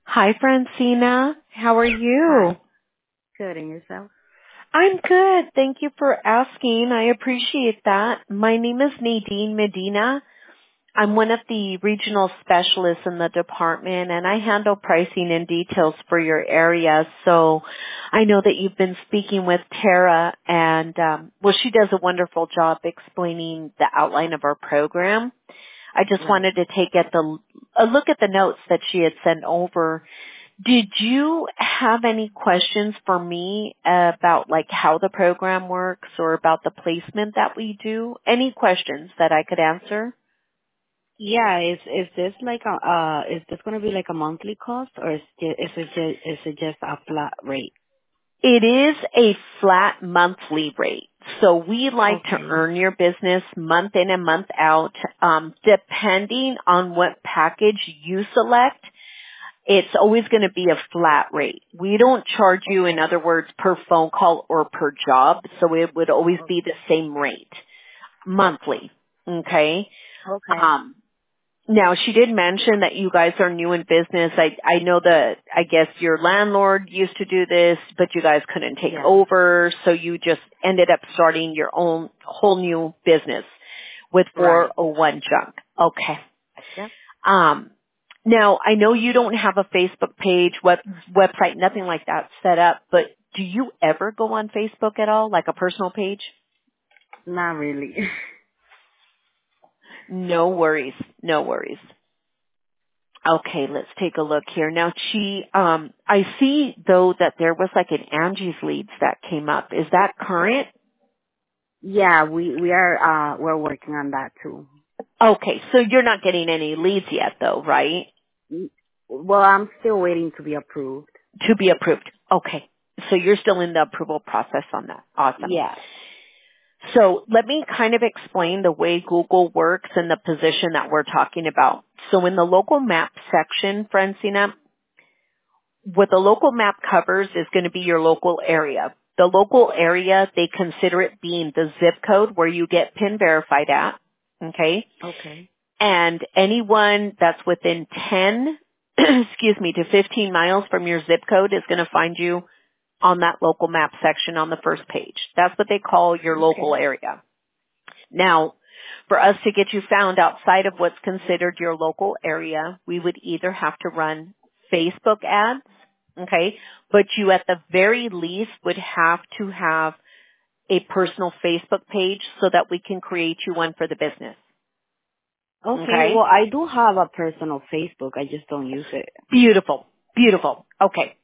Hi, Francina. How are you? Hi. Good, and yourself? I'm good. Thank you for asking. I appreciate that. My name is Nadine Medina. I'm one of the regional specialists in the department, and I handle pricing and details for your area. So I know that you've been speaking with Tara, and she does a wonderful job explaining the outline of our program. I just Right. wanted to a look at the notes that she had sent over. Did you have any questions for me about like how the program works or about the placement that we do? Any questions that I could answer? Yeah, is this like a is this gonna be like a monthly cost, or is it just a flat rate? It is a flat monthly rate. So we like to Okay. earn your business month in and month out, depending on what package you select. It's always going to be a flat rate. We don't charge you, in Okay. other words, per phone call or per job, so it would always be the same rate monthly. Okay? Okay. Um, Now she did mention that you guys are new in business. I know that I guess your landlord used to do this, but you guys couldn't take Yeah. over, so you just ended up starting your own whole new business with Right. 401 Junk. Okay. Yep. Um, Now, I know you don't have a Facebook page, website, nothing like that set up, but do you ever go on Facebook at all, like a personal page? Not really. No worries. No worries. Okay, let's take a look here. Now I see though that there was like an Angie's Leads that came up. Is that current? Yeah, we're working on that too. Okay, so you're not getting any leads yet though, right? Mm, Well, I'm still waiting to be approved. To be approved. Okay. So you're still in the approval process on that. Awesome. Yeah. So let me kind of explain the way Google works and the position that we're talking about. So in the local map section, Francina, what the local map covers is going to be your local area. The local area, they consider it being the zip code where you get PIN verified at. Okay. Okay. And anyone that's within 10, to 15 miles from your zip code is going to find you on that local map section on the first page. That's what they call your local Okay. area. Now, for us to get you found outside of what's considered your local area, we would either have to run Facebook ads, okay, but you at the very least would have to have a personal Facebook page so that we can create you one for the business, Okay. okay? Well, I do have a personal Facebook. I just don't use it. Beautiful, beautiful, okay.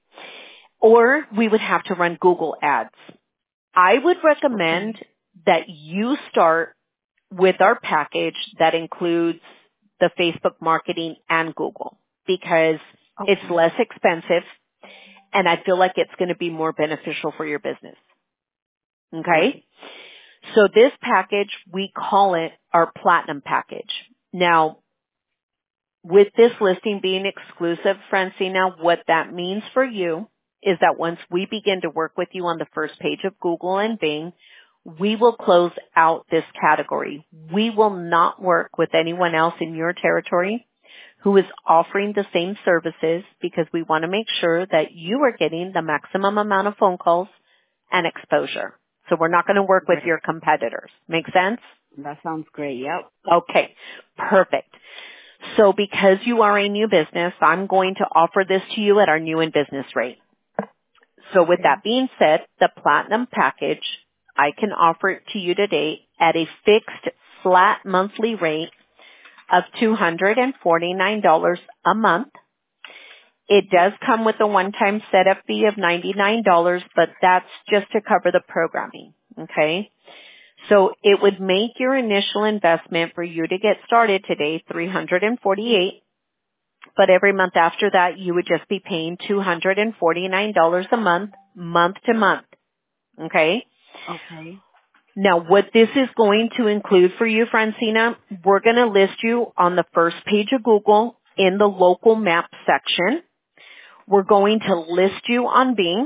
Or we would have to run Google ads. I would recommend Okay. that you start with our package that includes the Facebook marketing and Google because it's Okay. less expensive and I feel like it's going to be more beneficial for your business. Okay? Right. So this package, we call it our platinum package. Now, with this listing being exclusive, Francina, what that means for you is that once we begin to work with you on the first page of Google and Bing, we will close out this category. We will not work with anyone else in your territory who is offering the same services because we want to make sure that you are getting the maximum amount of phone calls and exposure. So we're not going to work with Right. your competitors. Make sense? That sounds great. Yep. Okay. Perfect. So because you are a new business, I'm going to offer this to you at our new in business rate. So with Okay. that being said, the platinum package, I can offer it to you today at a fixed flat monthly rate of $249 a month. It does come with a one-time setup fee of $99, but that's just to cover the programming. Okay? So it would make your initial investment for you to get started today $348, but every month after that you would just be paying $249 a month, month to month. Okay? Okay. Now what this is going to include for you, Francina, we're going to list you on the first page of Google in the local map section. We're going to list you on Bing.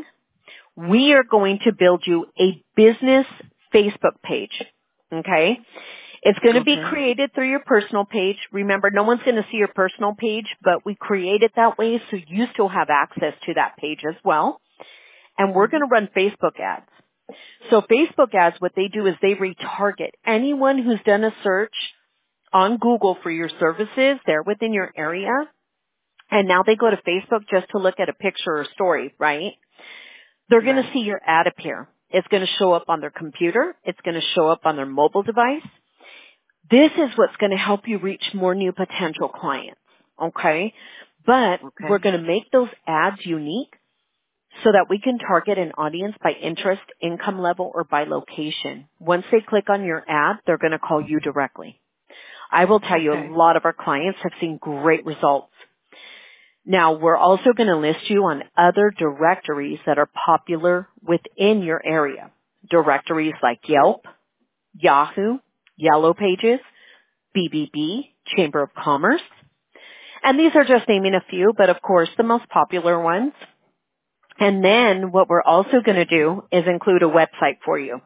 We are going to build you a business Facebook page. Okay? It's going to be Okay. created through your personal page. Remember, no one's going to see your personal page, but we create it that way so you still have access to that page as well. And we're going to run Facebook ads. So Facebook ads, what they do is they retarget anyone who's done a search on Google for your services. They're within your area. And now they go to Facebook just to look at a picture or story, right? They're going to see your ad appear. It's going to show up on their computer. It's going to show up on their mobile device. This is what's going to help you reach more new potential clients, okay? But we're going to make those ads unique so that we can target an audience by interest, income level, or by location. Once they click on your ad, they're going to call you directly. I will tell you, a lot of our clients have seen great results. Now, we're also going to list you on other directories that are popular within your area. Directories like Yelp, Yahoo, Yellow Pages, BBB, Chamber of Commerce. And these are just naming a few, but of course the most popular ones. And then what we're also going to do is include a website for you.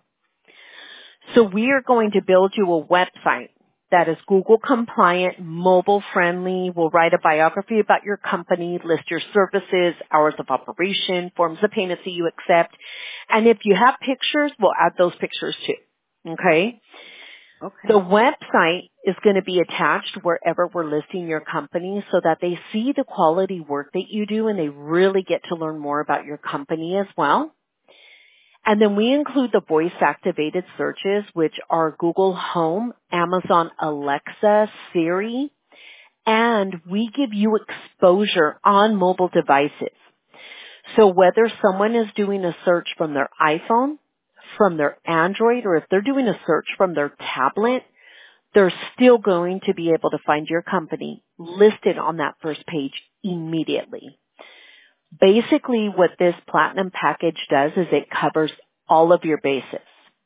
So we are going to build you a website that is Google compliant, mobile friendly. We'll write a biography about your company, list your services, hours of operation, forms of payments that you accept. And if you have pictures, we'll add those pictures too. Okay? The website is going to be attached wherever we're listing your company so that they see the quality work that you do and they really get to learn more about your company as well. And then we include the voice-activated searches, which are Google Home, Amazon Alexa, Siri, and we give you exposure on mobile devices. So whether someone is doing a search from their iPhone, from their Android, or if they're doing a search from their tablet, they're still going to be able to find your company listed on that first page immediately. Basically, what this platinum package does is it covers all of your bases.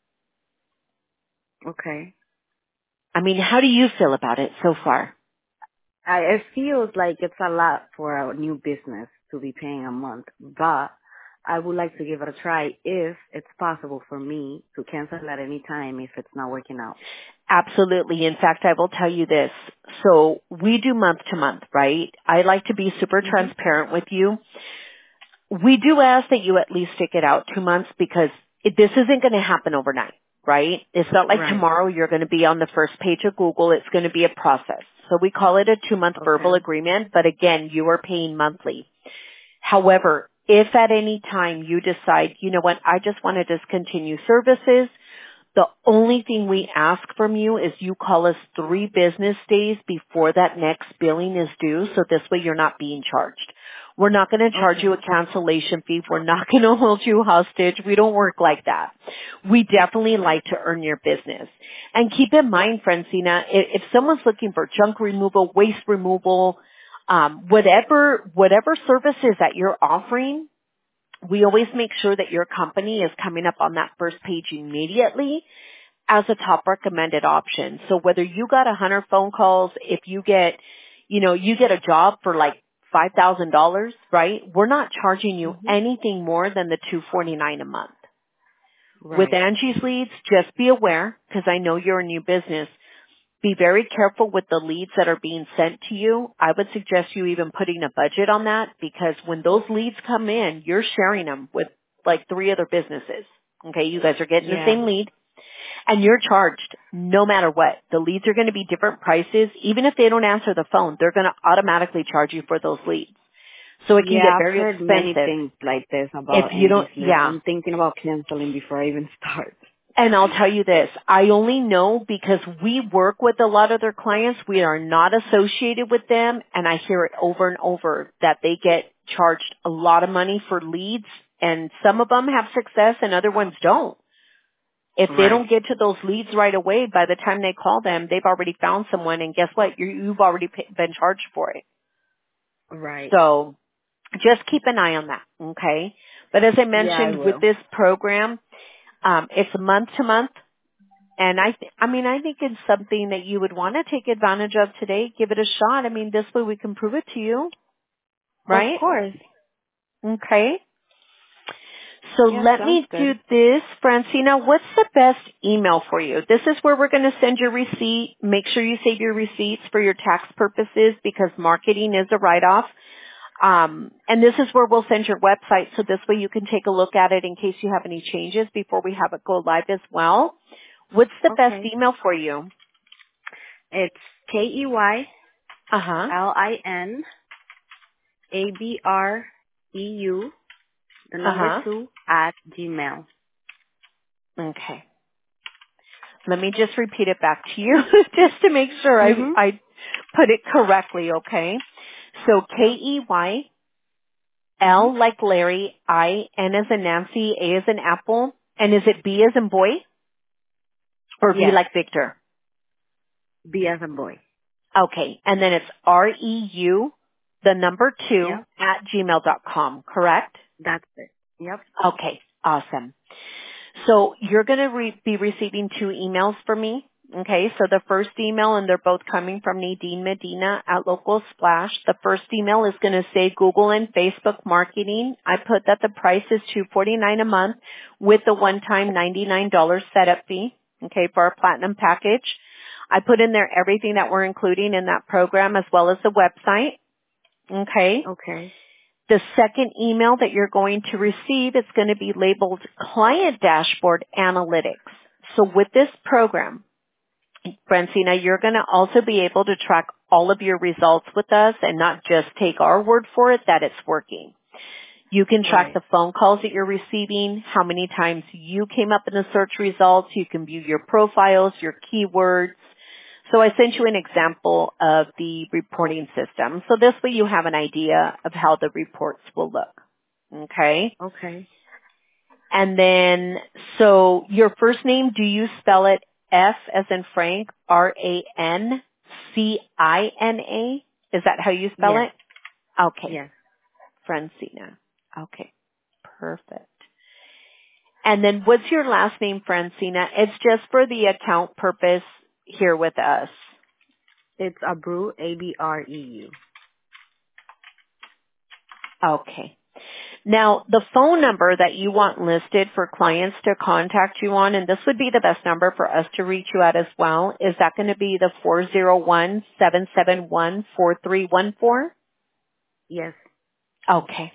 Okay. I mean, how do you feel about it so far? It feels like it's a lot for a new business to be paying a month, but I would like to give it a try if it's possible for me to cancel at any time if it's not working out. Absolutely. In fact, I will tell you this. So we do month to month, right? I like to be super transparent with you. We do ask that you at least stick it out 2 months because this isn't going to happen overnight, right? It's not like tomorrow you're going to be on the first page of Google. It's going to be a process. So we call it a 2-month verbal agreement, but again, you are paying monthly. However, if at any time you decide, you know what, I just want to discontinue services, the only thing we ask from you is you call us 3 business days before that next billing is due, so this way you're not being charged. We're not going to charge you a cancellation fee. We're not going to hold you hostage. We don't work like that. We definitely like to earn your business. And keep in mind, Francina, if someone's looking for junk removal, waste removal, whatever services that you're offering, we always make sure that your company is coming up on that first page immediately as a top recommended option. So whether you got 100 phone calls, if you get, you get a job for like $5,000, right? We're not charging you anything more than the $249 a month. With Angie's Leads, just be aware, because I know you're a new business, be very careful with the leads that are being sent to you. I would suggest you even putting a budget on that because when those leads come in, you're sharing them with like 3 other businesses. Okay, you guys are getting the same lead and you're charged no matter what. The leads are going to be different prices. Even if they don't answer the phone, they're going to automatically charge you for those leads. So it can get very I've heard expensive. many things like this about if you don't, I'm thinking about canceling before I even start. And I'll tell you this, I only know because we work with a lot of their clients. We are not associated with them, and I hear it over and over that they get charged a lot of money for leads, and some of them have success and other ones don't. If they don't get to those leads right away, by the time they call them, they've already found someone, and guess what? You've already been charged for it. So just keep an eye on that, okay? But as I mentioned, with this program, it's month to month, and I think it's something that you would want to take advantage of today. Give it a shot. I mean, this way we can prove it to you, right? Of course. Okay. So Yeah, let sounds me do good. this, Francina. What's the best email for you? This is where we're going to send your receipt. Make sure you save your receipts for your tax purposes because marketing is a write-off. And this is where we'll send your website so this way you can take a look at it in case you have any changes before we have it go live as well. What's the best Okay. email for you? It's Uh-huh. KEYLINABREU, the number Uh-huh. 2 at Gmail. Okay. Let me just repeat it back to you just to make sure Mhm. I put it correctly, okay? So Yep. Mhm. L like Larry, I, N as in Nancy, A as in Apple, and is it B as in boy or V Yes. like Victor? B as a boy. Okay, and then it's REU, the number 2 Yep. at gmail.com, correct? That's it. Yep. Okay, awesome. So you're going to be receiving 2 emails from me. Okay, so the first email, and they're both coming from Nadine Medina at Local Splash. The first email is going to say Google and Facebook marketing. I put that the price is $249 a month with the one-time $99 setup fee. Okay, for our platinum package. I put in there everything that we're including in that program as well as the website. Okay. Okay. The second email that you're going to receive is going to be labeled Client Dashboard Analytics. So with this program, Francina, you're going to also be able to track all of your results with us and not just take our word for it that it's working. You can track Right. the phone calls that you're receiving, how many times you came up in the search results. You can view your profiles, your keywords. So I sent you an example of the reporting system. So this way you have an idea of how the reports will look. Okay? Okay. And then, so your first name, do you spell it F as in Frank, Rancina? Is that how you spell Yes. it? Okay. Yes. Francina. Okay. Perfect. And then what's your last name, Francina? It's just for the account purpose here with us. It's Abreu, ABREU. Okay. Now, the phone number that you want listed for clients to contact you on, and this would be the best number for us to reach you at as well, is that going to be the 401-771-4314? Yes. Okay.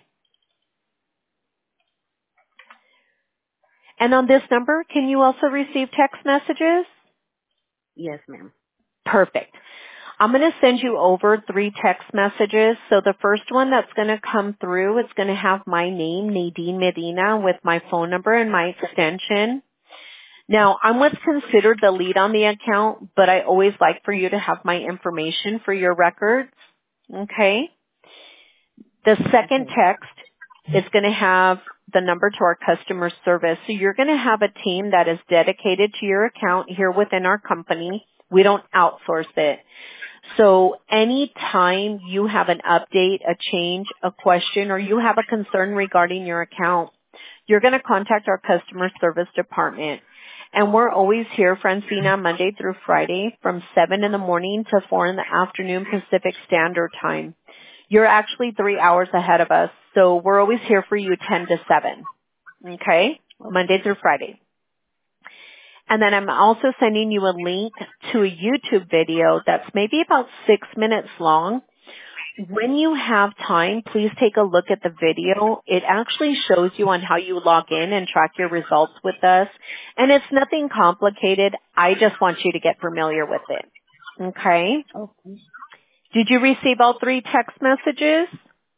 And on this number, can you also receive text messages? Yes, ma'am. Perfect. I'm going to send you over 3 text messages. So the first one that's going to come through, it's going to have my name, Nadine Medina, with my phone number and my extension. Now, I'm what's considered the lead on the account, but I always like for you to have my information for your records. Okay? The second Okay. text is going to have the number to our customer service. So you're going to have a team that is dedicated to your account here within our company. We don't outsource it. So anytime you have an update, a change, a question, or you have a concern regarding your account, you're going to contact our customer service department. And we're always here, Francina, Monday through Friday from 7 in the morning to 4 in the afternoon Pacific Standard Time. You're actually 3 hours ahead of us, so we're always here for you 10 to 7. Okay? Monday through Friday. And then I'm also sending you a link to a YouTube video that's maybe about 6 minutes long. When you have time, please take a look at the video. It actually shows you on how you log in and track your results with us. And it's nothing complicated. I just want you to get familiar with it. Okay? Okay. Did you receive all 3 text messages?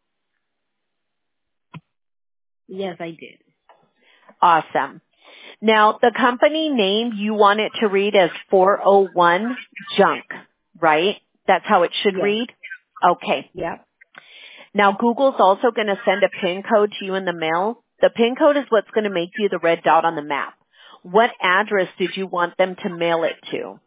Yes, I did. Awesome. Now, the company name, you want it to read as 401 Junk, right? That's how it should Yes. read? Okay. Yep. Now, Google's also going to send a PIN code to you in the mail. The PIN code is what's going to make you the red dot on the map. What address did you want them to mail it to?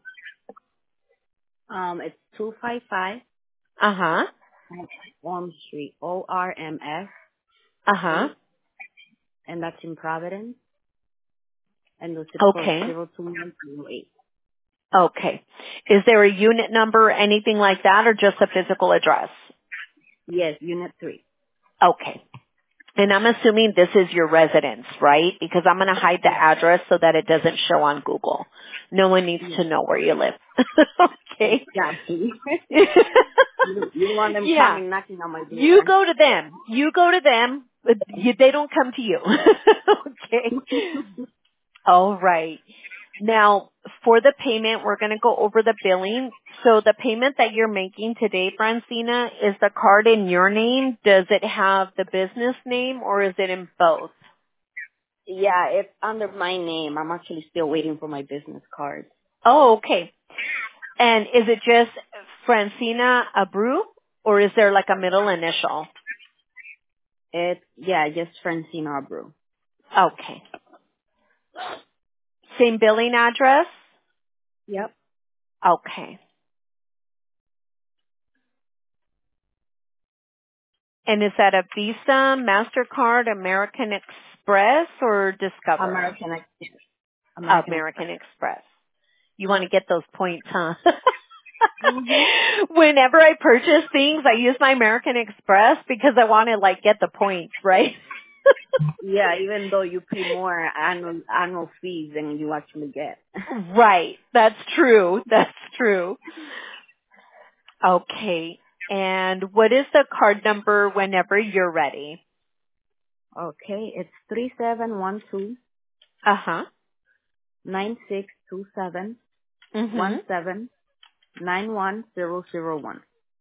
It's 255 Uh-huh. Orm Street, ORMS Uh-huh. Street, and that's in Providence, and the zip code Okay. 02108. Okay. Is there a unit number, anything like that, or just a physical address? Yes, Unit 3. Okay. And I'm assuming this is your residence, right? Because I'm going to hide the Yeah. address so that it doesn't show on Google. No one needs to know where you live. Okay. Exactly. You want them Yeah. coming knocking on my You door. go to them. You go to them. But they don't come to you. Okay. All right. Now, for the payment, we're going to go over the billing. So the payment that you're making today, Francina, is the card in your name? Does it have the business name or is it in both? Yeah, it's under my name. I'm actually still waiting for my business card. Oh, okay. And is it just Francina Abreu or is there like a middle initial? It's, just Francine Arbrew. Okay. Same billing address? Yep. Okay. And is that a Visa, MasterCard, American Express, or Discover? American Express. American American Express. Express. You want to get those points, huh? Mhm. Whenever I purchase things, I use my American Express because I want to like get the points, right? Yeah, even though you pay more annual fees than you actually get. Right. That's true. That's true. Okay. And what is the card number whenever you're ready? Okay, it's 3712 Uh-huh. 9627 Mhm. 91001.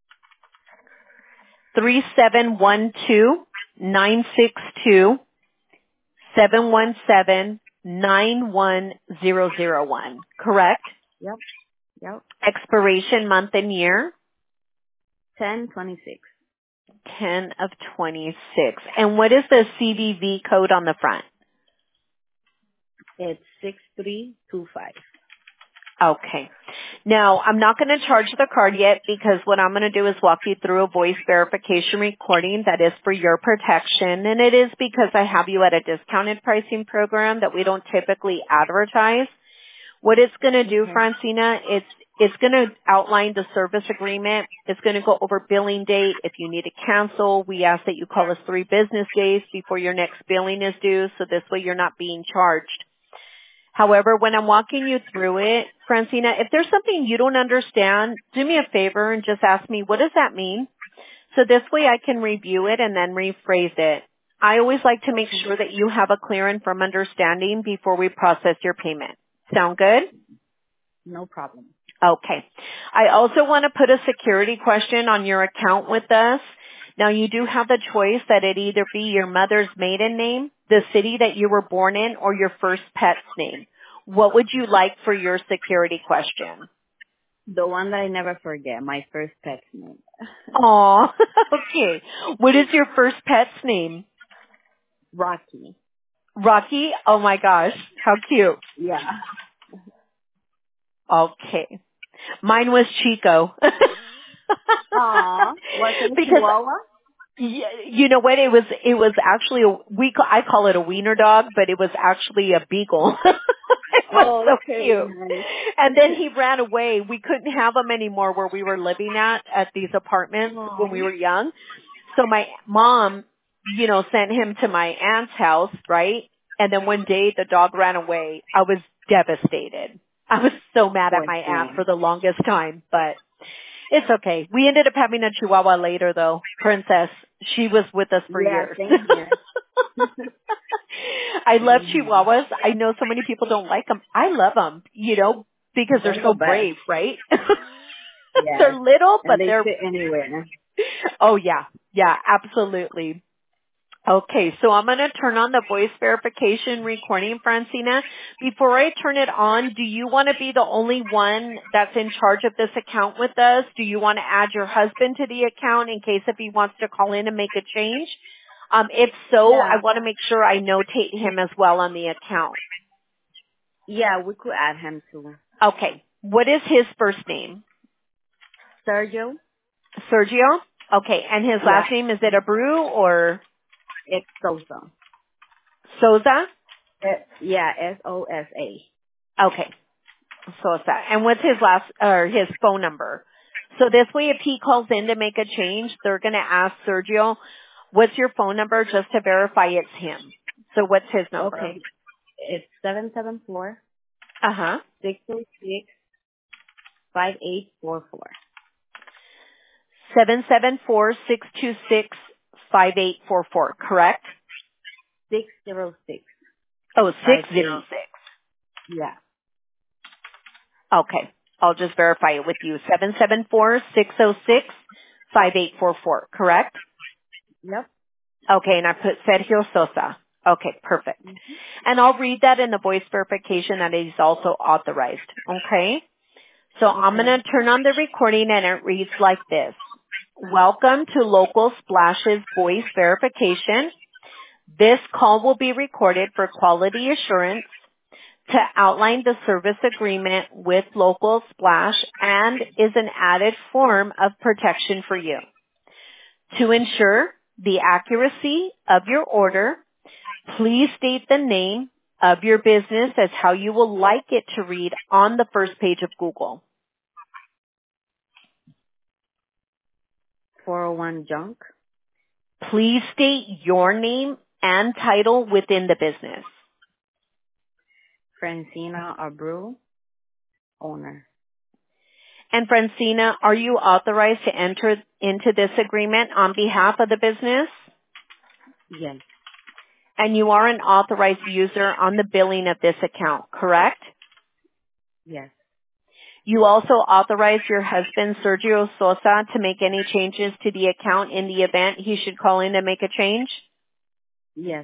3712-962-717-91001. Correct? Yep, yep. Expiration month and year? 1026. 10 of 26. And what is the CVV code on the front? It's 6325. Okay. Now, I'm not going to charge the card yet because what I'm going to do is walk you through a voice verification recording that is for your protection. And it is because I have you at a discounted pricing program that we don't typically advertise. What it's going to do, Okay. Francina, it's going to outline the service agreement. It's going to go over billing date. If you need to cancel, we ask that you call us 3 business days before your next billing is due, so this way you're not being charged. However, when I'm walking you through it, Francina, if there's something you don't understand, do me a favor and just ask me, what does that mean? So this way I can review it and then rephrase it. I always like to make sure that you have a clear and firm understanding before we process your payment. Sound good? No problem. Okay. I also want to put a security question on your account with us. Now you do have the choice that it either be your mother's maiden name, the city that you were born in, or your first pet's name. What would you like for your security question? The one that I never forget, my first pet's name. Aw, okay. What is your first pet's name? Rocky. Rocky? Oh my gosh, how cute. Yeah. Okay. Mine was Chico. Aw. Was it a Because Chihuahua? you know what? It was actually I call it a wiener dog, but it was actually a beagle. It was Oh, so okay. cute. Nice. And then he ran away. We couldn't have him anymore where we were living at these apartments when Aw. we were young. So my mom, sent him to my aunt's house, right? And then one day the dog ran away. I was devastated. I was so mad at Poor my aunt thing. for the longest time, but it's okay. We ended up having a Chihuahua later though. Princess. She was with us for Yeah, years. same here. I love Same here. Chihuahuas. I know so many people don't like them. I love them, because they're They're the so best. brave, right? Yes. They're little, And but they they're, fit anywhere. oh yeah. Yeah, absolutely. Okay, so I'm going to turn on the voice verification recording, Francina. Before I turn it on, do you want to be the only one that's in charge of this account with us? Do you want to add your husband to the account in case if he wants to call in and make a change? If so, I Yeah. want to make sure I notate him as well on the account. Yeah, we could add him too. Okay, what is his first name? Sergio? Sergio? Okay, and his Yeah. last name, is it Abreu or It's Sosa. Souza? Yeah, Sosa. Okay. Sosa. And what's his his phone number? So this way if he calls in to make a change, they're going to ask Sergio, What's your phone number just to verify it's him? So what's his number? Okay. It's 774 Uh-huh. 606 5844. 774-626-5844, correct? 606. Oh, 606. Yeah. Okay. I'll just verify it with you. 774-606-5844, correct? Yep. Okay, and I put Sergio Sosa. Okay, perfect. And I'll read that in the voice verification that he's also authorized. Okay? So I'm going to turn on the recording and it reads like this. Welcome to Local Splash's voice verification. This call will be recorded for quality assurance to outline the service agreement with Local Splash and is an added form of protection for you. To ensure the accuracy of your order, please state the name of your business as how you will like it to read on the first page of Google. 401 Junk. Please state your name and title within the business. Francina Abreu, owner. And Francina, are you authorized to enter into this agreement on behalf of the business? Yes. And you are an authorized user on the billing of this account, correct? Yes. You also authorize your husband, Sergio Sosa, to make any changes to the account in the event he should call in to make a change? Yes.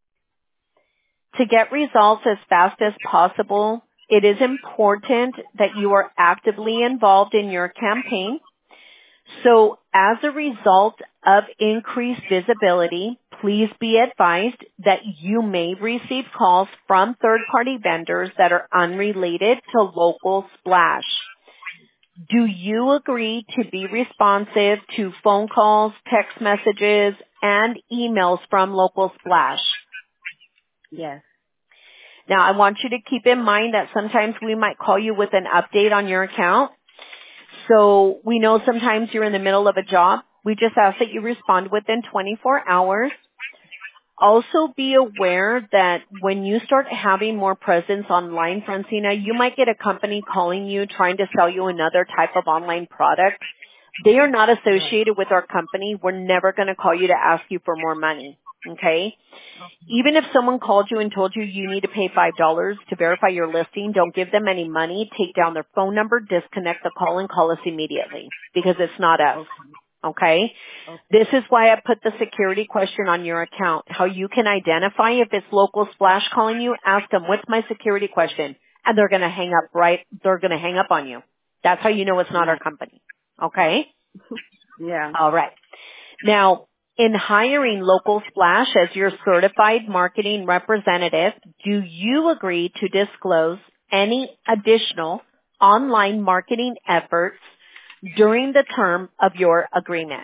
To get results as fast as possible, it is important that you are actively involved in your campaign. So as a result of increased visibility, please be advised that you may receive calls from third-party vendors that are unrelated to Local Splash. Do you agree to be responsive to phone calls, text messages, and emails from Local Splash? Yes. Now, I want you to keep in mind that sometimes we might call you with an update on your account. So we know sometimes you're in the middle of a job. We just ask that you respond within 24 hours. Also be aware that when you start having more presence online, Francina, you might get a company calling you trying to sell you another type of online product. They are not associated with our company. We're never going to call you to ask you for more money. Okay? Even if someone called you and told you you need to pay $5 to verify your listing, don't give them any money. Take down their phone number, disconnect the call, and call us immediately because it's not us. Okay? This is why I put the security question on your account. How you can identify if it's Local Splash calling you, ask them, what's my security question? And they're going to hang up on you. That's how you know it's not our company. Okay? Yeah. All right. Now, in hiring Local Splash as your certified marketing representative, do you agree to disclose any additional online marketing efforts during the term of your agreement?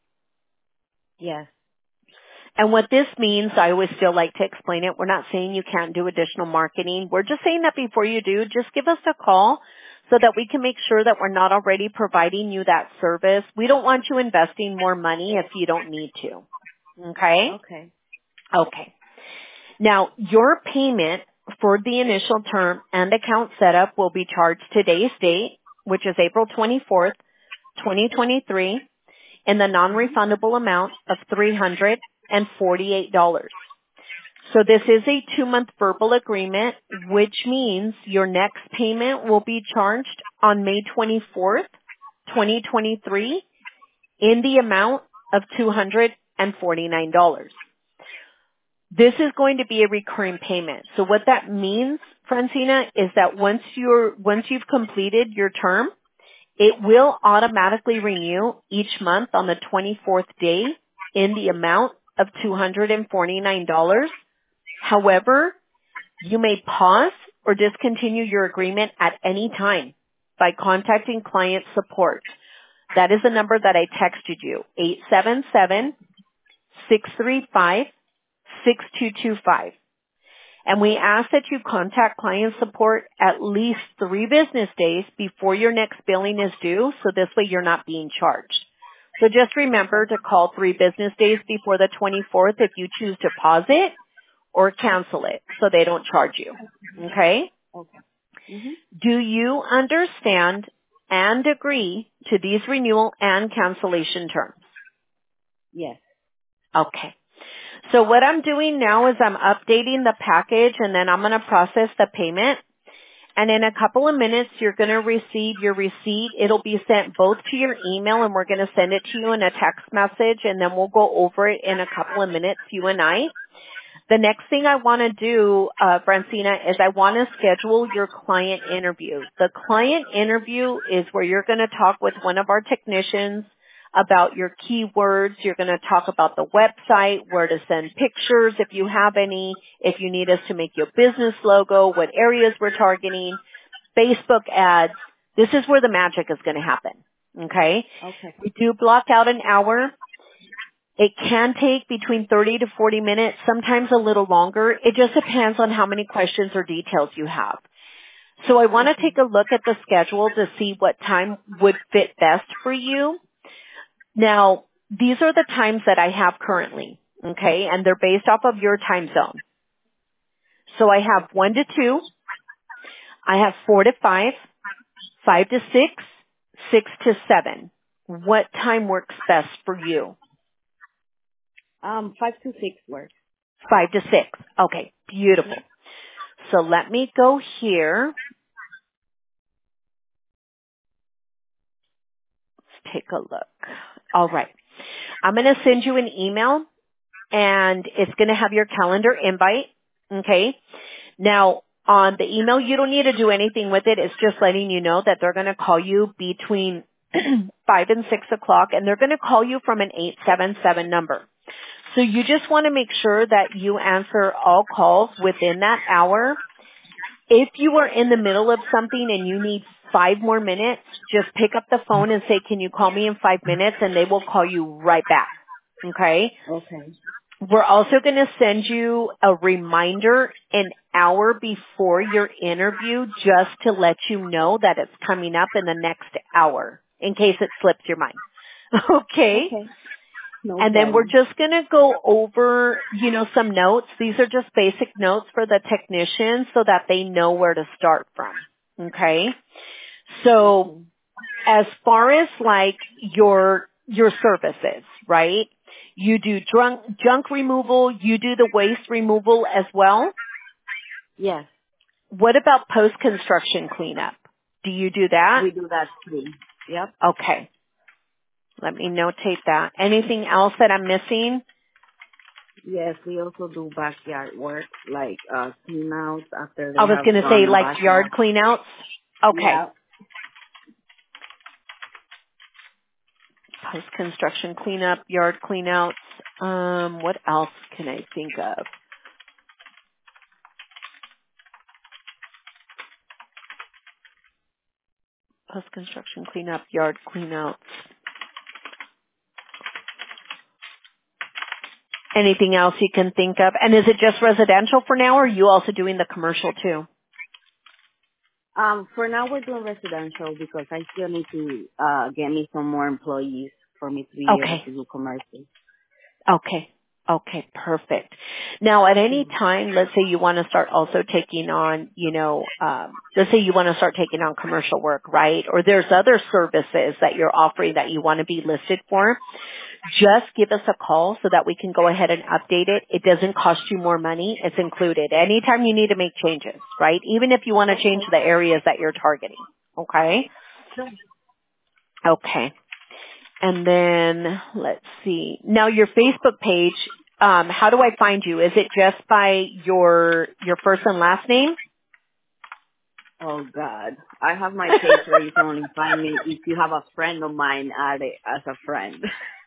Yes. And what this means, I always still like to explain it. We're not saying you can't do additional marketing. We're just saying that before you do, just give us a call so that we can make sure that we're not already providing you that service. We don't want you investing more money if you don't need to. Okay? Okay. Okay. Now, your payment for the initial term and account setup will be charged today's date, which is April 24th, 2023, in the non-refundable amount of $348. So this is a 2-month verbal agreement, which means your next payment will be charged on May 24th, 2023, in the amount of $249. This is going to be a recurring payment. So what that means, Francina, is that once you've completed your term, it will automatically renew each month on the 24th day in the amount of $249. However, you may pause or discontinue your agreement at any time by contacting client support. That is the number that I texted you, 877-635-6225. And we ask that you contact client support at least 3 business days before your next billing is due, so this way you're not being charged. So just remember to call 3 business days before the 24th if you choose to pause it or cancel it so they don't charge you. Okay? Okay. Mhm. Do you understand and agree to these renewal and cancellation terms? Yes. Okay. So what I'm doing now is I'm updating the package and then I'm going to process the payment. And in a couple of minutes, you're going to receive your receipt. It'll be sent both to your email and we're going to send it to you in a text message and then we'll go over it in a couple of minutes, you and I. The next thing I want to do, Francina, is I want to schedule your client interview. The client interview is where you're going to talk with one of our technicians about your keywords. You're going to talk about the website, where to send pictures if you have any, if you need us to make your business logo, what areas we're targeting, Facebook ads. This is where the magic is going to happen. Okay? Okay. We do block out an hour. It can take between 30 to 40 minutes, sometimes a little longer. It just depends on how many questions or details you have. So I want to take a look at the schedule to see what time would fit best for you. Now, these are the times that I have currently, okay, and they're based off of your time zone. So I have 1 to 2, I have 4 to 5, 5 to 6, 6 to 7. What time works best for you? 5 to 6 works. 5 to 6. Okay, beautiful. So let me go here. Let's take a look. All right. I'm going to send you an email and it's going to have your calendar invite. Okay. Now on the email, you don't need to do anything with it. It's just letting you know that they're going to call you between 5 and 6 o'clock and they're going to call you from an 877 number. So you just want to make sure that you answer all calls within that hour. If you are in the middle of something and you need 5 more minutes, just pick up the phone and say, can you call me in 5 minutes? And they will call you right back. Okay? Okay. We're also going to send you a reminder an hour before your interview just to let you know that it's coming up in the next hour in case it slips your mind. Okay? Okay. No And then we're problem. just going to go over, some notes. These are just basic notes for the technicians so that they know where to start from. Okay? So as far as like your services, right? You do junk removal, you do the waste removal as well. Yes. What about post-construction cleanup? Do you do that? We do that too. Yep. Okay. Let me notate that. Anything else that I'm missing? Yes, we also do backyard work, like clean outs after I they was have going to say done like yard backyard. cleanouts. Okay. Yeah. Post-construction cleanup, yard cleanouts. What else can I think of? Post-construction cleanup, yard cleanouts. Anything else you can think of? And is it just residential for now, or are you also doing the commercial too? For now we're doing residential because I still need to get me some more employees for me to be able Okay. to do commercial. Okay. Okay, perfect. Now at any time, let's say you want to start also taking on, let's say you want to start taking on commercial work, right? Or there's other services that you're offering that you want to be listed for. Just give us a call so that we can go ahead and update it. It doesn't cost you more money. It's included. Anytime you need to make changes, right? Even if you want to change the areas that you're targeting. Okay? Okay. And then let's see. Now your Facebook page, how do I find you? Is it just by your first and last name? Oh God, I have my page where you can only find me if you have a friend of mine add it as a friend.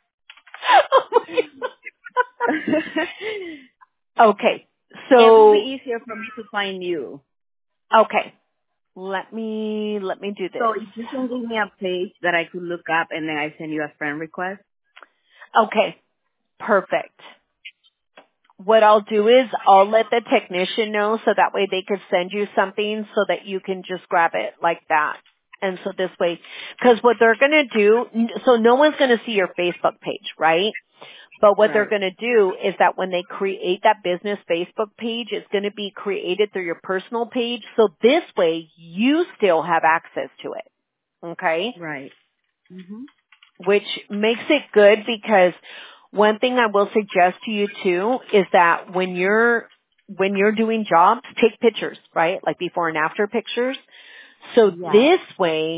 Okay. It will be So, easier for me to find you. okay. Let me do So this. if you can give me a page that I could look up and then I send you a friend request. Okay. Perfect. What I'll do is I'll let the technician know so that way they could send you something so that you can just grab it like that. And so this way, because what they're going to do, so no one's going to see your Facebook page, right? But what they're Right. going to do is that when they create that business Facebook page, it's going to be created through your personal page. So this way, you still have access to it. Okay? Right. Mhm. Which makes it good because one thing I will suggest to you too is that when you're doing jobs, take pictures, right? Like before and after pictures. So Yeah. this way,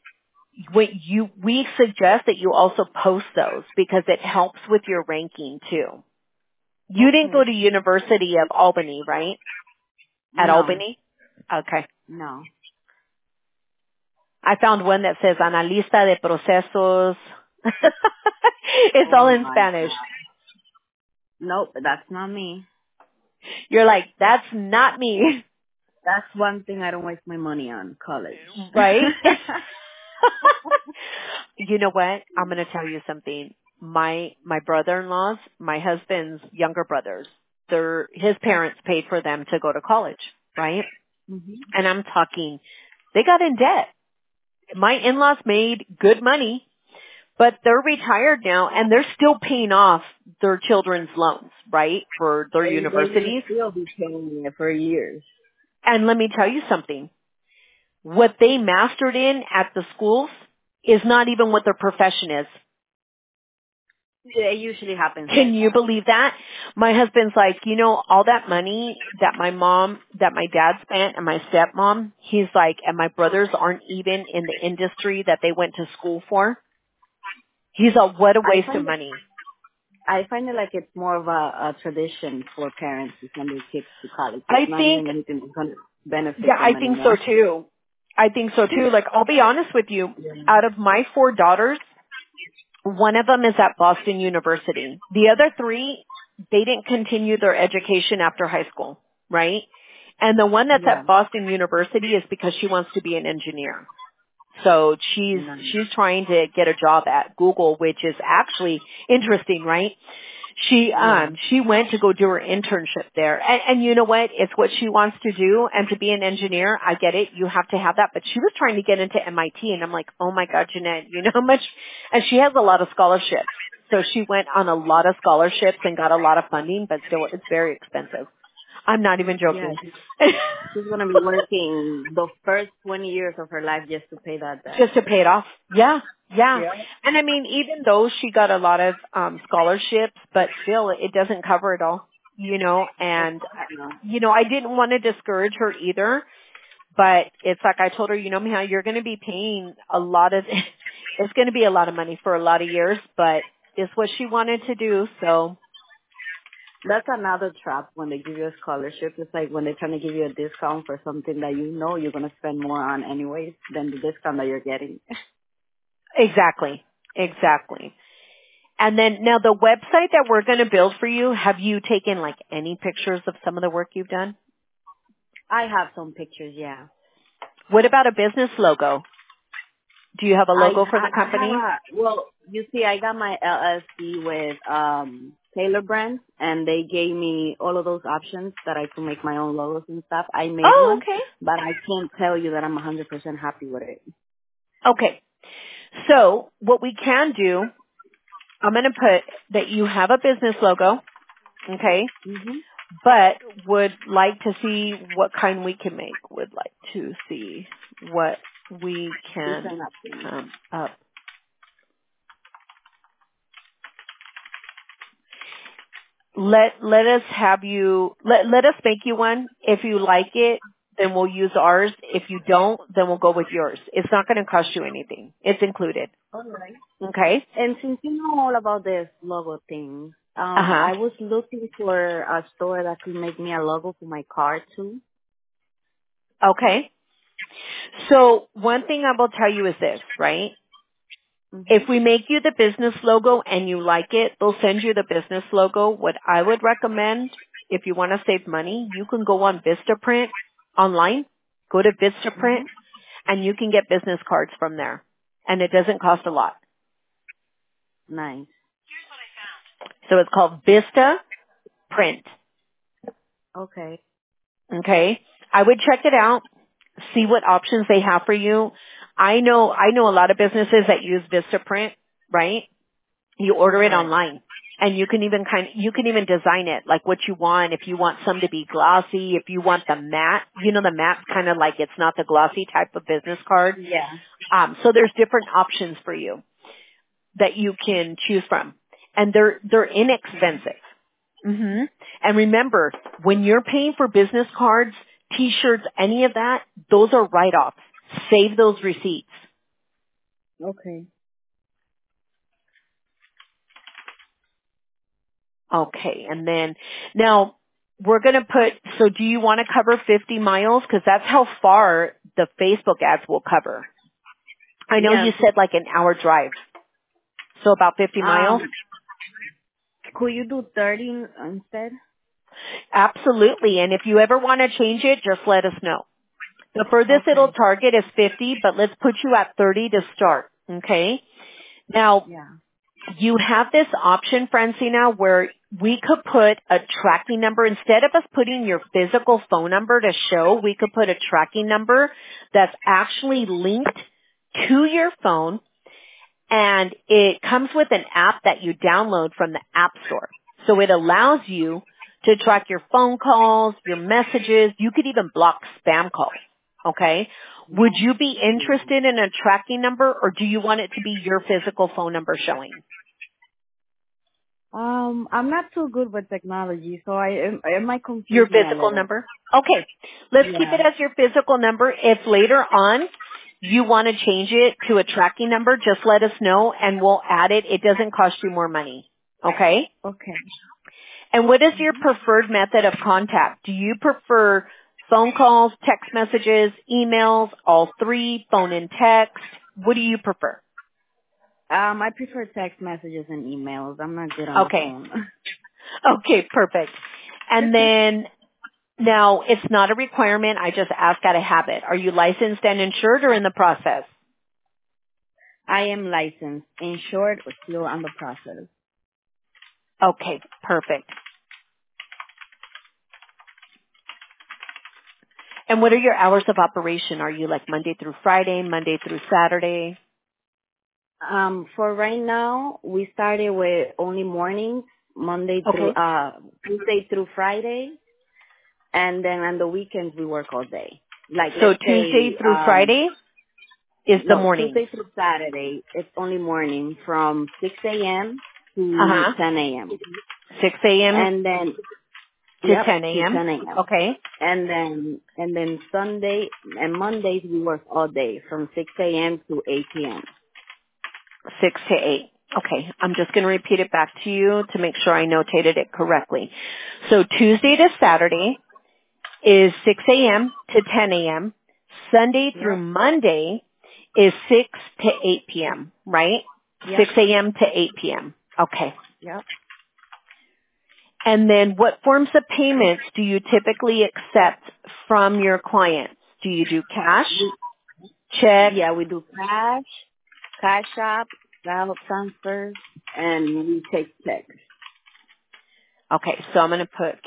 we suggest that you also post those because it helps with your ranking too. You didn't go Okay. to University of Albany, right? At No. Albany? Okay. No. I found one that says Analista de Procesos. It's Oh all in my Spanish. God. Nope, that's not me. You're like, that's not me, That's one thing I don't waste my money on, college. right? You know what? I'm going to tell you something. My brother-in-laws, my husband's younger brothers, his parents paid for them to go to college, right? Mhm. And I'm talking, they got in debt. My in-laws made good money, but they're retired now and they're still paying off their children's loans, right? For their They will universities. still be paying it for years. And let me tell you something. What they mastered in at the schools is not even what their profession is. It usually happens Can like you that. believe that? My husband's like, all that money that my dad spent and my stepmom, he's like, and my brothers aren't even in the industry that they went to school for. He's like, what a I waste of find it money. I find it like it's more of a tradition for parents to send their kids to college. It's I not think, even anything that's going to benefit yeah, I them think so anymore. too. I think so too. Like, I'll be honest with you. Yeah. Out of my 4 daughters, one of them is at Boston University. The other 3, they didn't continue their education after high school, right? And the one that's Yeah. at Boston University is because she wants to be an engineer. So she's Nice. trying to get a job at Google, which is actually interesting, right? Yeah. She went to go do her internship there. And you know what? It's what she wants to do. And to be an engineer, I get it. You have to have that. But she was trying to get into MIT and I'm like, oh my God, Jeanette, you know how much, and she has a lot of scholarships. So she went on a lot of scholarships and got a lot of funding, but still it's very expensive. I'm not even Yeah. joking. She's going to be working the first 20 years of her life just to pay that debt. Just to pay it off. Yeah. Yeah. Yeah. And I mean, even though she got a lot of scholarships, but still it doesn't cover it all, Of and course not. I didn't want to discourage her either, but it's like I told her, Mija, you're going to be paying a lot of it's going to be a lot of money for a lot of years, but it's what she wanted to do, so That's another trap when they give you a scholarship. It's like when they're trying to give you a discount for something that you know you're going to spend more on anyways than the discount that you're getting. exactly. Exactly. And then now the website that we're going to build for you, have you taken like any pictures of some of the work you've done? I have some pictures, yeah. What about a business logo? Do you have a I logo for the I have company? well, you see, I got my LLC with Taylor Brands, and they gave me all of those options that I could make my own logos and stuff. I made Oh, one, okay. but I can't tell you that I'm 100% happy with it. Okay. So what we can do, I'm going to put that you have a business logo, okay, Mhm. but would like to see what kind we can make. Would like to see what we can Different options. come up. Let us have you let us make you one. If you like it, then we'll use ours. If you don't, then we'll go with yours. It's not going to cost you anything. It's included. All right. Okay? And since you know all about this logo thing, Uh-huh. I was looking for a store that could make me a logo for my car too. Okay. So one thing I will tell you is this, right? If Mhm. we make you the business logo and you like it, they'll send you the business logo. What I would recommend, if you want to save money, you can go on Vistaprint online. Go to Vistaprint Mhm. and you can get business cards from there. And it doesn't cost a lot. Nice. So it's called Vista Print. Okay. Okay? I would check it out, see what options they have for you. I know a lot of businesses that use Vistaprint, right? You order it Right. online. And you can even design it like what you want. If you want some to be glossy, if you want the matte, the matte's kind of like it's not the glossy type of business card. Yeah. So there's different options for you that you can choose from. And they're inexpensive. And remember, when you're paying for business cards, t-shirts, any of that, those are write-offs. Save those receipts. Okay. Okay, and then now we're going to so do you want to cover 50 miles? Because that's how far the Facebook ads will cover. I know you Yes. said like an hour drive. So about 50 miles? Could you do 30 instead? Absolutely, and if you ever want to change it, just let us know. The furthest Okay. it'll target is 50, but let's put you at 30 to start, okay? Now, Yeah. you have this option, Francina, where we could put a tracking number. Instead of us putting your physical phone number to show, we could put a tracking number that's actually linked to your phone, and it comes with an app that you download from the App Store. So it allows you to track your phone calls, your messages. You could even block spam calls. Okay? Would you be interested in a tracking number, or do you want it to be your physical phone number showing? I'm not too good with technology, so it might Your confuse me a physical little. number? Okay. Let's keep it Yeah. as your physical number. If later on you want to change it to a tracking number, just let us know and we'll add it. It doesn't cost you more money. Okay? Okay. And what is your preferred method of contact? Do you prefer phone calls, text messages, emails, all three, phone and text? What do you prefer? I prefer text messages and emails. I'm not good on the Okay. phone. Okay, perfect. And then now, it's not a requirement. I just ask out of habit. Are you licensed and insured or in the process? I am licensed. In short, we're still on the process. Okay, perfect. And what are your hours of operation? Are you like Monday through Friday, Monday through Saturday? For right now, we started with only mornings, Okay. Tuesday through Friday, and then on the weekends we work all day. Like So let's Tuesday say, through Friday is the no, mornings. Tuesday through Saturday, it's only morning from 6 a.m. to Uh-huh. 10 a.m. 6 a.m. And then, to yep, 10 to a.m. 10 a.m. Okay. And then Sunday and Mondays we work all day from 6 a.m. to 8 p.m. 6 to 8. Okay. I'm just going to repeat it back to you to make sure I notated it correctly. So Tuesday to Saturday is 6 a.m. to 10 a.m. Sunday through Yep, Monday is 6 to 8 p.m., right? yep, 6 a.m. to 8 p.m. Okay. yep. And then what forms of payments do you typically accept from your clients? Do you do cash, check? Yeah, we do cash shop, valve transfers, and we take checks. Okay, so I'm going to put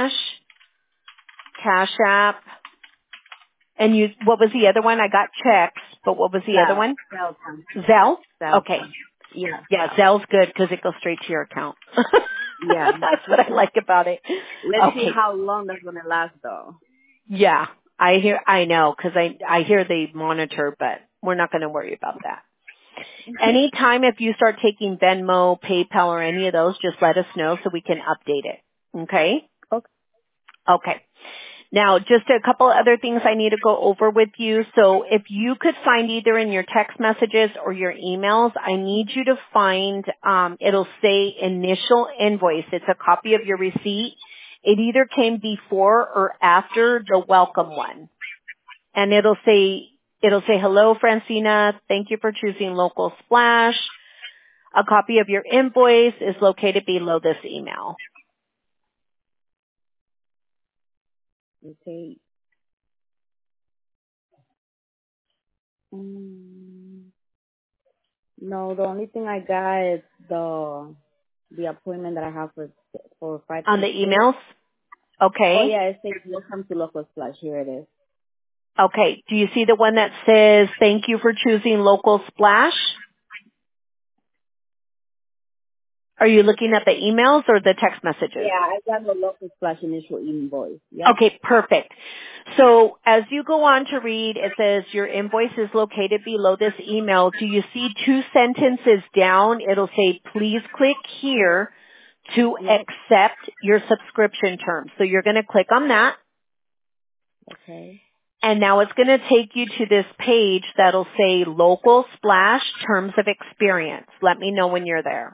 cash app, and what was the other one? I got checks, but what was the other one? Valve transfer. Zelle? Valve Okay. transfer. Yeah, Yeah, Valve. Zelle's good because it goes straight to your account. Yeah. That's what I like about it. Let's see Okay. how long that's gonna last though. Yeah, I know because I hear they monitor, but we're not going to worry about that. Anytime if you start taking Venmo, PayPal, or any of those, just let us know so we can update it. Okay? Okay. Okay. Now, just a couple other things I need to go over with you. So if you could find either in your text messages or your emails, I need you to find, it'll say initial invoice. It's a copy of your receipt. It either came before or after the welcome one. And it'll say, hello, Francina. Thank you for choosing Local Splash. A copy of your invoice is located below this email. Okay. Mm, no, the only thing I got is the appointment that I have for 5 On to the 6. emails? Okay. Oh yeah, it says welcome to Local Splash. Here it is. Okay. Do you see the one that says, thank you for choosing Local Splash? Are you looking at the emails or the text messages? Yeah, I got the Local Splash initial invoice. Yep. Okay, perfect. So as you go on to read, it says your invoice is located below this email. Do you see 2 sentences down? It'll say, please click here to accept your subscription terms. So you're going to click on that. Okay. And now it's going to take you to this page that'll say Local Splash Terms of Experience. Let me know when you're there.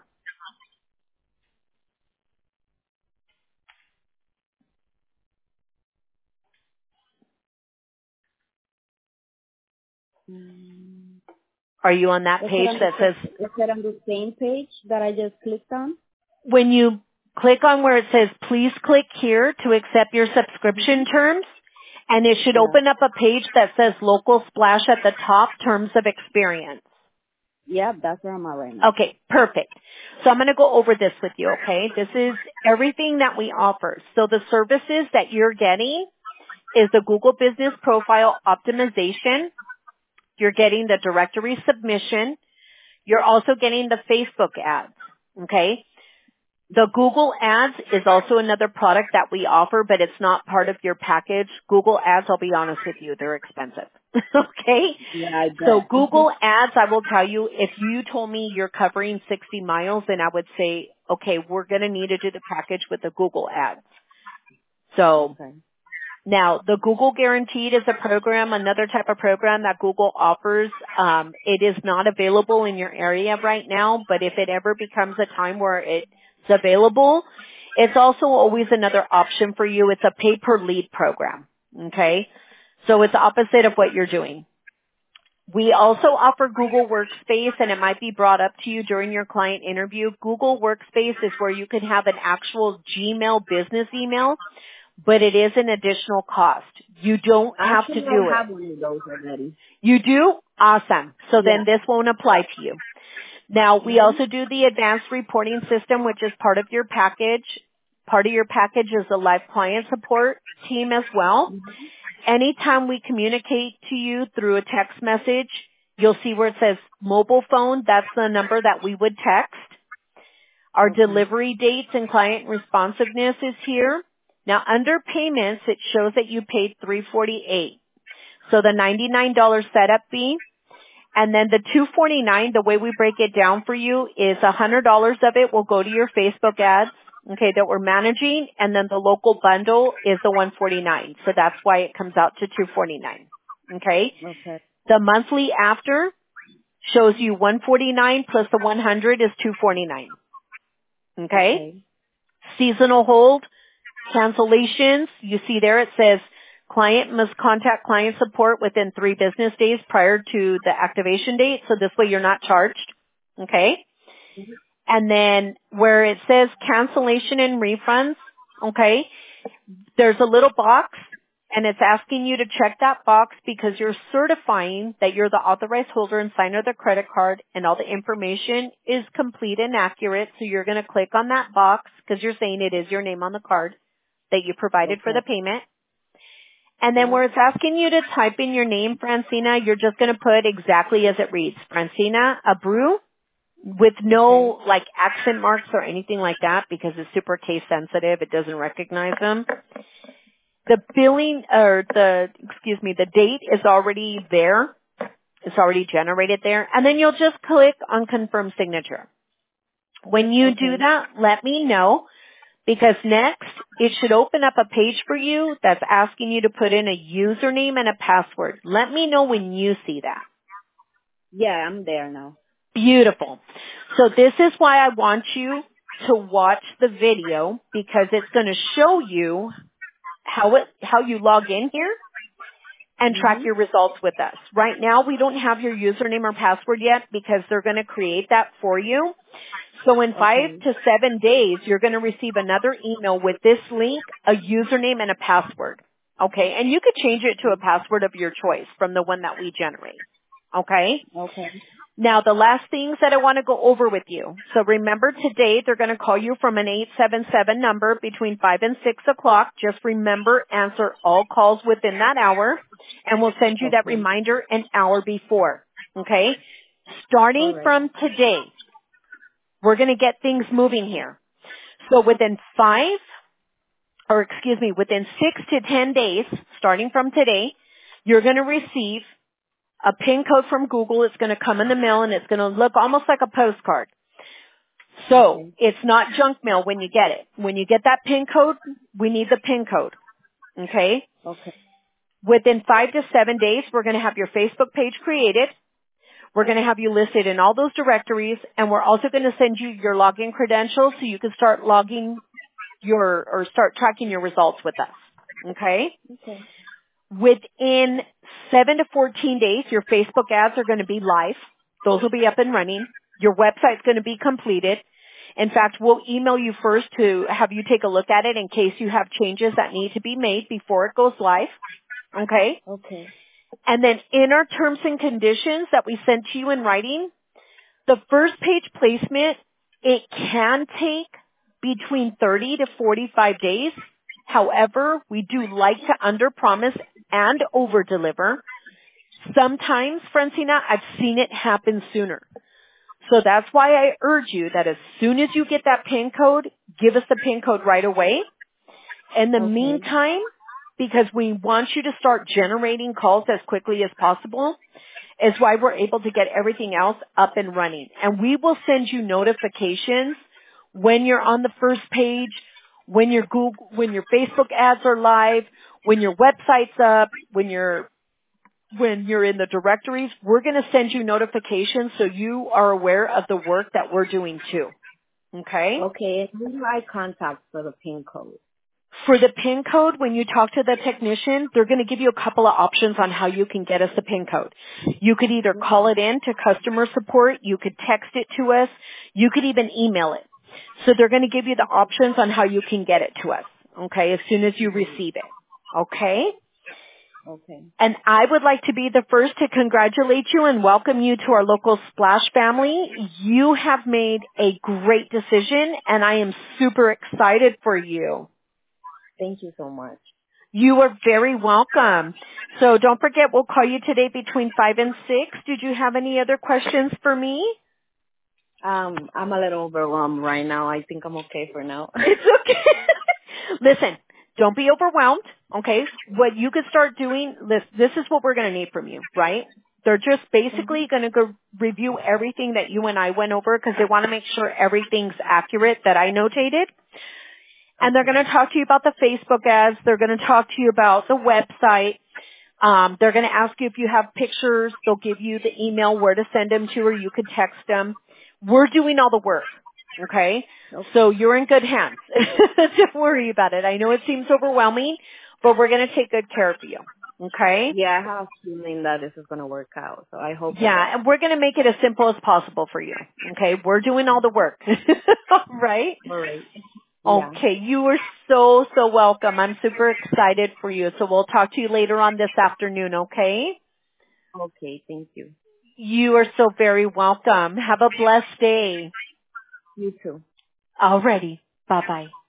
Are you on that page that says, Is it on the same page that I just clicked on? when you click on where it says, please click here to accept your subscription terms, and it should open up a page that says Local Splash at the top, Terms of Experience. Yeah, that's where I'm at right now. Okay, perfect. So I'm going to go over this with you, okay? This is everything that we offer. So the services that you're getting is the Google Business Profile Optimization. You're getting the directory submission. You're also getting the Facebook ads, okay? The Google Ads is also another product that we offer, but it's not part of your package. Google Ads, I'll be honest with you, they're expensive. Okay? Yeah, I bet. So Google Ads, I will tell you, if you told me you're covering 60 miles, then I would say, okay, we're going to need to do the package with the Google Ads. So now, the Google Guaranteed is a program, another type of program that Google offers. It is not available in your area right now, but if it ever becomes a time where it's available, it's also always another option for you. It's a pay-per-lead program, okay? So it's opposite of what you're doing. We also offer Google Workspace, and it might be brought up to you during your client interview. Google Workspace is where you can have an actual Gmail business email, but it is an additional cost. You don't have to do it. I have one of those already. You do? Awesome. So then this won't apply to you. Now, we also do the advanced reporting system, which is part of your package. Part of your package is the live client support team as well. Anytime we communicate to you through a text message, you'll see where it says mobile phone. That's the number that we would text. Our delivery dates and client responsiveness is here. Now, under payments, it shows that you paid $348. So the $99 setup fee, and then the $249, the way we break it down for you is $100 of it will go to your Facebook ads, okay, that we're managing, and then the local bundle is the $149. So that's why it comes out to $249. Okay? The monthly after shows you $149 plus the $100 is $249. Okay? Seasonal hold, cancellations, you see there it says client must contact client support within 3 business days prior to the activation date, so this way you're not charged. Okay? And then where it says cancellation and refunds, okay, there's a little box and it's asking you to check that box because you're certifying that you're the authorized holder and signer of the credit card and all the information is complete and accurate. So you're going to click on that box because you're saying it is your name on the card that you provided for the payment. And then where it's asking you to type in your name, Francina, you're just going to put exactly as it reads. Francina Abreu with no like accent marks or anything like that because it's super case sensitive. It doesn't recognize them. The billing or the date is already there. It's already generated there. And then you'll just click on confirm signature. When you do that, let me know. Because next, it should open up a page for you that's asking you to put in a username and a password. Let me know when you see that. Yeah, I'm there now. Beautiful. So this is why I want you to watch the video because it's going to show you how you log in here and track your results with us. Right now, we don't have your username or password yet because they're going to create that for you. So in 5 to 7 days, you're going to receive another email with this link, a username, and a password. Okay? And you could change it to a password of your choice from the one that we generate. Okay? Now, the last things that I want to go over with you. So remember today, they're going to call you from an 877 number between 5 and 6 o'clock. Just remember, answer all calls within that hour, and we'll send you that Okay. reminder an hour before. Okay? All Starting right. from today, we're going to get things moving here. So within within 6 to 10 days, starting from today, you're going to receive a PIN code from Google. It's going to come in the mail, and it's going to look almost like a postcard. So Okay. it's not junk mail when you get it. When you get that PIN code, we need the PIN code. Okay? Okay. Within 5 to 7 days, we're going to have your Facebook page created. We're going to have you listed in all those directories, and we're also going to send you your login credentials so you can start start tracking your results with us. Okay? Okay. Within 7 to 14 days, your Facebook ads are going to be live. Those will be up and running. Your website's going to be completed. In fact, we'll email you first to have you take a look at it in case you have changes that need to be made before it goes live. Okay? Okay. And then in our terms and conditions that we sent to you in writing, the first page placement, it can take between 30 to 45 days. However, we do like to underpromise and overdeliver. Sometimes, Francina, I've seen it happen sooner. So that's why I urge you that as soon as you get that PIN code, give us the PIN code right away. In the Okay. meantime, because we want you to start generating calls as quickly as possible, is why we're able to get everything else up and running. And we will send you notifications when you're on the first page, when your Facebook ads are live, when your website's up, when you're in the directories. We're going to send you notifications so you are aware of the work that we're doing too. Okay? Okay. And who do I contact for the PIN code? For the PIN code, when you talk to the technician, they're going to give you a couple of options on how you can get us the PIN code. You could either call it in to customer support, you could text it to us, you could even email it. So they're going to give you the options on how you can get it to us, okay, as soon as you receive it. Okay? Okay. And I would like to be the first to congratulate you and welcome you to our local Splash family. You have made a great decision, and I am super excited for you. Thank you so much. You are very welcome. So don't forget, we'll call you today between 5 and 6. Did you have any other questions for me? I'm a little overwhelmed right now. I think I'm okay for now. It's okay. Listen, don't be overwhelmed, okay? What you could start doing, this is what we're going to need from you, right? They're just basically going to go review everything that you and I went over because they want to make sure everything's accurate that I notated. And they're going to talk to you about the Facebook ads. They're going to talk to you about the website. They're going to ask you if you have pictures. They'll give you the email where to send them to, or you could text them. We're doing all the work, okay? So you're in good hands. Don't worry about it. I know it seems overwhelming, but we're going to take good care of you, okay? Yeah, I have a feeling that this is going to work out. So I hope. Yeah, and we're going to make it as simple as possible for you, okay? We're doing all the work, right? All right. Yeah. Okay, you are so, so welcome. I'm super excited for you. So we'll talk to you later on this afternoon, okay? Okay. Thank you. You are so very welcome. Have a blessed day. You too. Alrighty. Bye-bye.